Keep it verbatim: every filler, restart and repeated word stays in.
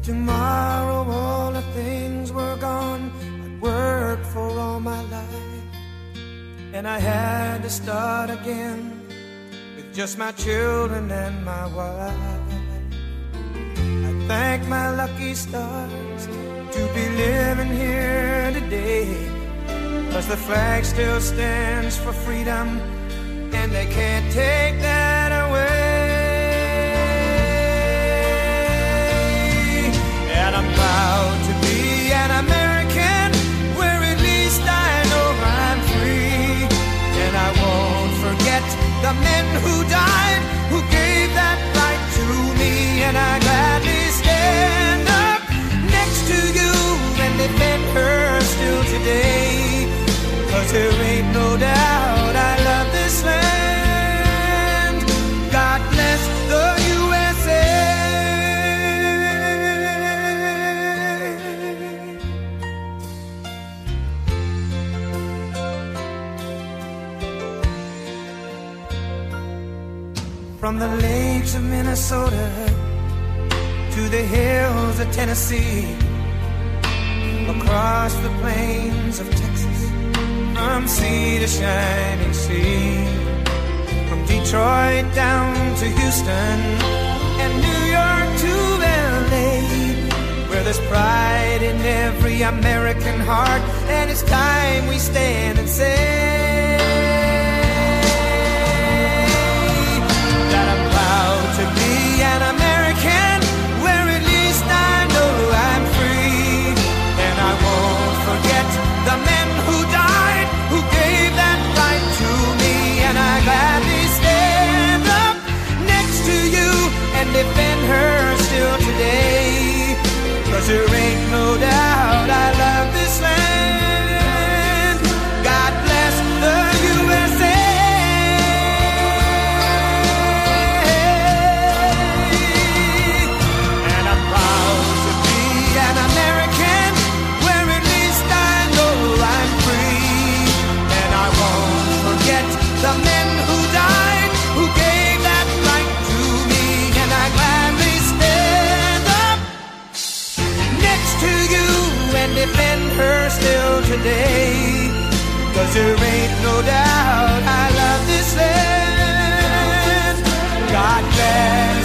tomorrow all the things were gone I'd worked for all my life, and I had to start again with just my children and my wife. I thank my lucky stars to be living here today, 'cause the flag still stands for freedom, and they can't take that away. And I'm proud to be an American, where at least I know I'm free. And I won't forget the men who died, who gave that right to me. And I gladly stand up next to you and defend her still today, 'cause there ain't no doubt I love this land. God bless the U S A. From the lakes of Minnesota to the hills of Tennessee, across the plains of Texas, from sea to shining sea, from Detroit down to Houston and New York to L A, where there's pride in every American heart, and it's time we stand and say that I'm proud to be an American, where at least I know I'm free. And I won't forget the men who died, who gave that right to me. And I gladly stand up next to you and defend her still today, 'cause there ain't no doubt I love this land. God bless the U S A. And I'm proud to be an American, where at least I know I'm free. And I won't forget the men who died, who gave that right to me. And I gladly stand up next to you and defend her still today, 'cause there ain't no doubt I love this land. God bless